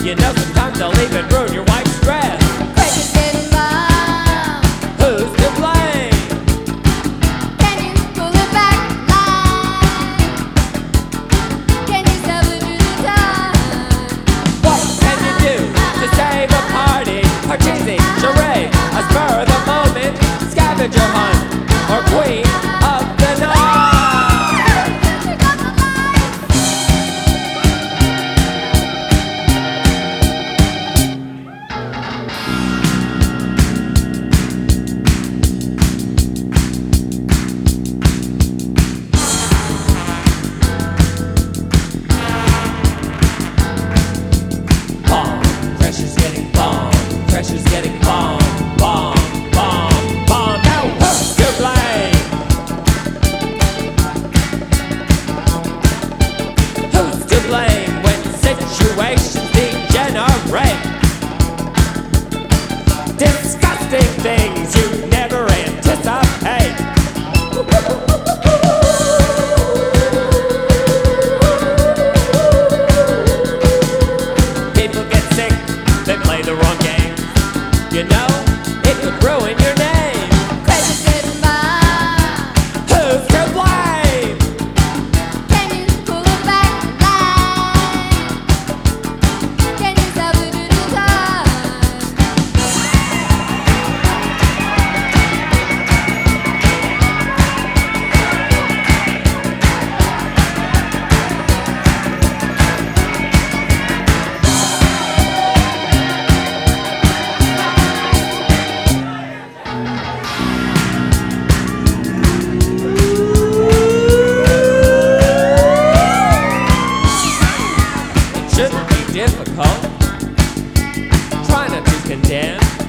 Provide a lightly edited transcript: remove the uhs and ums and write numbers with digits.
You know sometimes they'll even ruin your wife's dress. Precious getting by. Who's to blame? Can you pull it back line? Can you salvage the time? What can you do to save a party? Or cheesy charade, a spur of the moment scavenger hunt, or queen of the night? You got the light. Bomb, pressure's getting bomb, pressure's getting bomb, bomb, bomb, bomb. Now who's to blame? Who's to blame when situations degenerate? Disgusting things you never anticipate. People get sick, they play the wrong game. You know, it could ruin your name. Precious getting by. Who's to blame? Can you pull it back line? Can you salvage the time? Shouldn't be difficult. Try not to condemn.